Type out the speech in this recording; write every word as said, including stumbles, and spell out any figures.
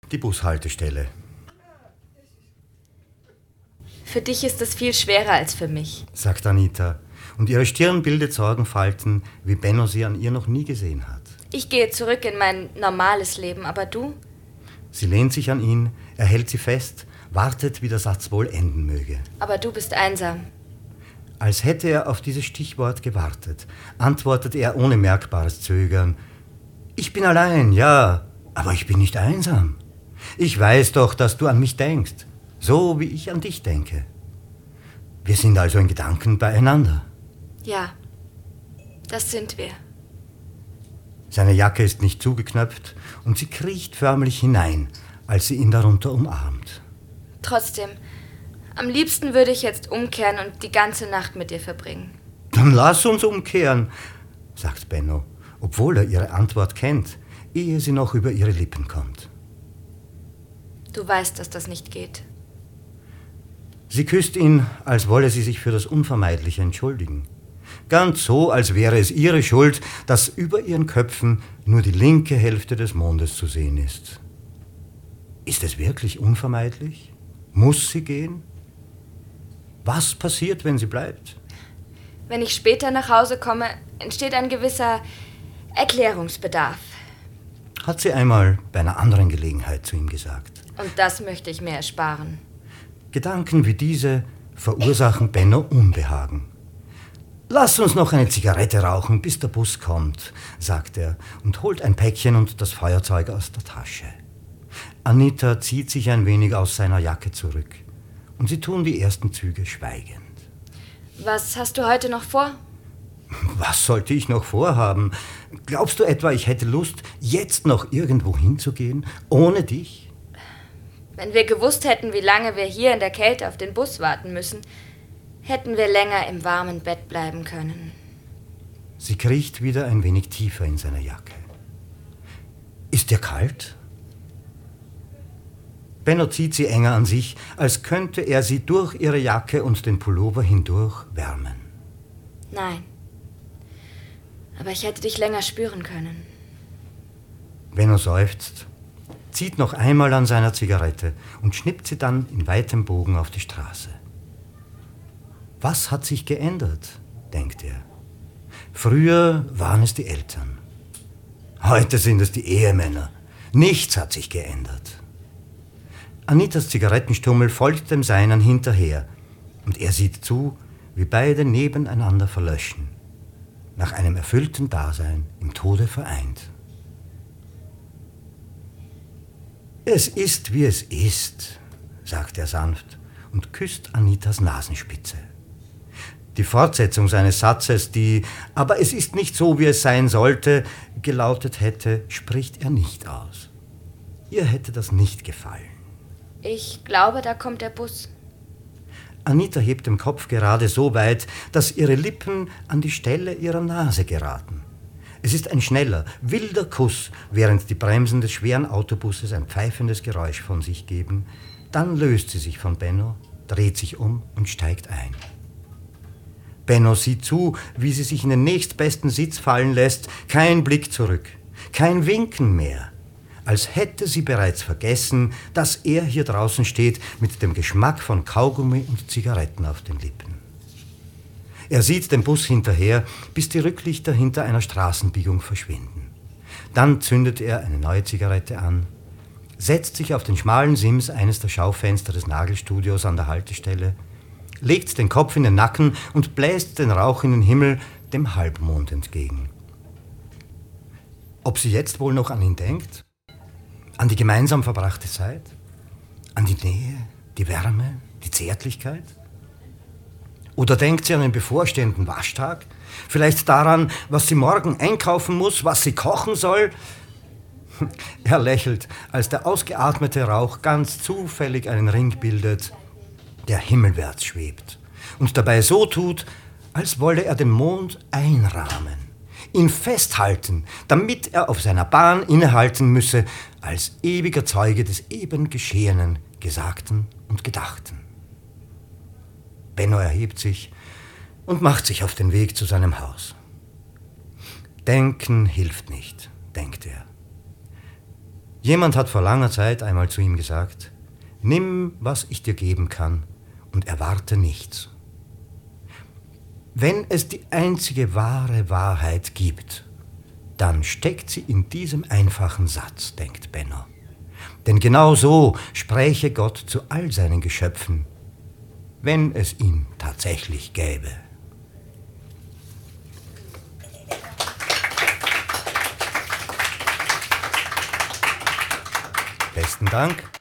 die Bushaltestelle. Für dich ist es viel schwerer als für mich, sagt Anita. Und ihre Stirn bildet Sorgenfalten, wie Benno sie an ihr noch nie gesehen hat. Ich gehe zurück in mein normales Leben, aber du? Sie lehnt sich an ihn, er hält sie fest, wartet, wie der Satz wohl enden möge. Aber du bist einsam. Als hätte er auf dieses Stichwort gewartet, antwortet er ohne merkbares Zögern. Ich bin allein, ja, aber ich bin nicht einsam. Ich weiß doch, dass du an mich denkst, so wie ich an dich denke. Wir sind also in Gedanken beieinander. Ja, das sind wir. Seine Jacke ist nicht zugeknöpft und sie kriecht förmlich hinein, als sie ihn darunter umarmt. Trotzdem, am liebsten würde ich jetzt umkehren und die ganze Nacht mit dir verbringen. Dann lass uns umkehren, sagt Benno, obwohl er ihre Antwort kennt, ehe sie noch über ihre Lippen kommt. Du weißt, dass das nicht geht. Sie küsst ihn, als wolle sie sich für das Unvermeidliche entschuldigen. Ganz so, als wäre es ihre Schuld, dass über ihren Köpfen nur die linke Hälfte des Mondes zu sehen ist. Ist es wirklich unvermeidlich? Muss sie gehen? Was passiert, wenn sie bleibt? Wenn ich später nach Hause komme, entsteht ein gewisser Erklärungsbedarf. Hat sie einmal bei einer anderen Gelegenheit zu ihm gesagt. Und das möchte ich mir ersparen. Gedanken wie diese verursachen Benno Unbehagen. Lass uns noch eine Zigarette rauchen, bis der Bus kommt, sagt er und holt ein Päckchen und das Feuerzeug aus der Tasche. Anita zieht sich ein wenig aus seiner Jacke zurück und sie tun die ersten Züge schweigend. Was hast du heute noch vor? Was sollte ich noch vorhaben? Glaubst du etwa, ich hätte Lust, jetzt noch irgendwo hinzugehen, ohne dich? Wenn wir gewusst hätten, wie lange wir hier in der Kälte auf den Bus warten müssen, hätten wir länger im warmen Bett bleiben können. Sie kriecht wieder ein wenig tiefer in seine Jacke. Ist dir kalt? Benno zieht sie enger an sich, als könnte er sie durch ihre Jacke und den Pullover hindurch wärmen. Nein. Aber ich hätte dich länger spüren können. Benno seufzt, zieht noch einmal an seiner Zigarette und schnippt sie dann in weitem Bogen auf die Straße. Was hat sich geändert, denkt er. Früher waren es die Eltern. Heute sind es die Ehemänner. Nichts hat sich geändert. Anitas Zigarettenstummel folgt dem seinen hinterher und er sieht zu, wie beide nebeneinander verlöschen, nach einem erfüllten Dasein im Tode vereint. Es ist, wie es ist, sagt er sanft und küsst Anitas Nasenspitze. Die Fortsetzung seines Satzes, die »aber es ist nicht so, wie es sein sollte« gelautet hätte, spricht er nicht aus. Ihr hätte das nicht gefallen. Ich glaube, da kommt der Bus. Anita hebt den Kopf gerade so weit, dass ihre Lippen an die Stelle ihrer Nase geraten. Es ist ein schneller, wilder Kuss, während die Bremsen des schweren Autobusses ein pfeifendes Geräusch von sich geben. Dann löst sie sich von Benno, dreht sich um und steigt ein. Benno sieht zu, wie sie sich in den nächstbesten Sitz fallen lässt, kein Blick zurück, kein Winken mehr, als hätte sie bereits vergessen, dass er hier draußen steht mit dem Geschmack von Kaugummi und Zigaretten auf den Lippen. Er sieht dem Bus hinterher, bis die Rücklichter hinter einer Straßenbiegung verschwinden. Dann zündet er eine neue Zigarette an, setzt sich auf den schmalen Sims eines der Schaufenster des Nagelstudios an der Haltestelle, legt den Kopf in den Nacken und bläst den Rauch in den Himmel dem Halbmond entgegen. Ob sie jetzt wohl noch an ihn denkt? An die gemeinsam verbrachte Zeit? An die Nähe, die Wärme, die Zärtlichkeit? Oder denkt sie an den bevorstehenden Waschtag? Vielleicht daran, was sie morgen einkaufen muss, was sie kochen soll? Er lächelt, als der ausgeatmete Rauch ganz zufällig einen Ring bildet, der himmelwärts schwebt und dabei so tut, als wolle er den Mond einrahmen, ihn festhalten, damit er auf seiner Bahn innehalten müsse, als ewiger Zeuge des eben Geschehenen, Gesagten und Gedachten. Benno erhebt sich und macht sich auf den Weg zu seinem Haus. Denken hilft nicht, denkt er. Jemand hat vor langer Zeit einmal zu ihm gesagt: Nimm, was ich dir geben kann, und erwarte nichts. Wenn es die einzige wahre Wahrheit gibt, dann steckt sie in diesem einfachen Satz, denkt Benno. Denn genau so spräche Gott zu all seinen Geschöpfen, wenn es ihn tatsächlich gäbe. Besten Dank.